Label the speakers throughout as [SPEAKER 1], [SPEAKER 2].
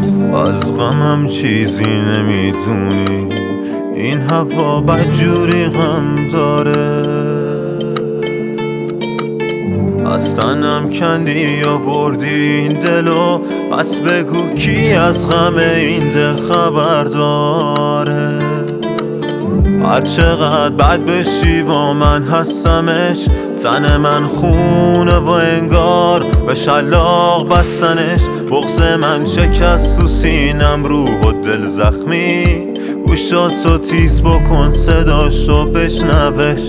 [SPEAKER 1] از غمم چیزی نمیدونی، این هوا بدجوری غم داره. از تنم کندی یا بردی این دلو، پس بگو کی از غم این دل خبر داره. هر چقدر بد بشی با من هستمش، تن من خونه و انگار به شلاق بستنش. بغض من شکست تو سینم، روح و دل زخمی، گوشاتو تیز بکن صداشو بشنوش.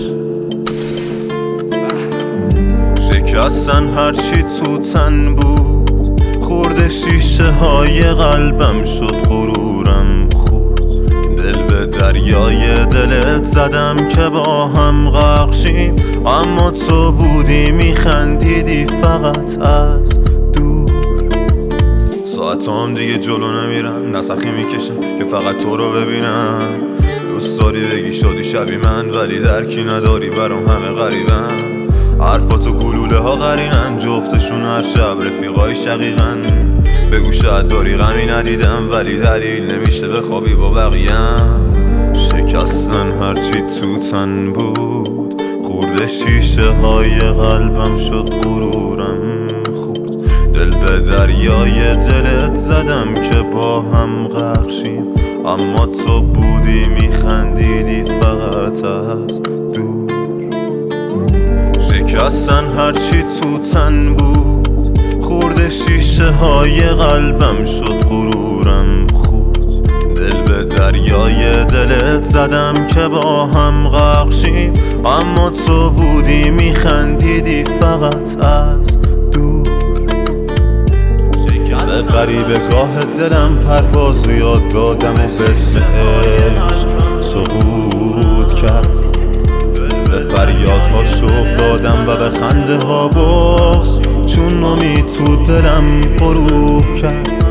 [SPEAKER 1] شکستن هرچی تو تن بود، خورد شیشه های قلبم شد غرورم خورد. دل به دریای دلت زدم که با هم غرق شیم، اما تو بودی میخندیدی فقط از دور. ساعتام دیگه جلو نمیرم، نسخی میکشم که فقط تو رو ببینم. دوست داری بگی شدی شبی من، ولی درکی نداری برام همه غریبن. حرفاتو گلوله ها قرینن، جفتشون هر شب رفیقای شقیقن. بگو شاید داری غمی ندیدم، ولی دلیل نمیشه بخوابی با بقیم. شکستن هرچی تو تن بود، خورد شیشه های قلبم شد غرورم خورد. دل به دریای دلت زدم که با هم غرق شیم، اما تو بودی میخندیدی فقط از دور. شکستن هرچی تو تن بود، خورد شیشه های قلبم شد غرورم خورد. دل به دریای دلت زدم که با هم غرق شیم، اما تو بودی میخندیدی فقط از دور. به غریبگاه دلم پرواز یاد دادم و به اسم عشق سقوط کرد. به فریادها شوق دادم و به خنده ها بغض، چون امید تو دلم غروب کرد.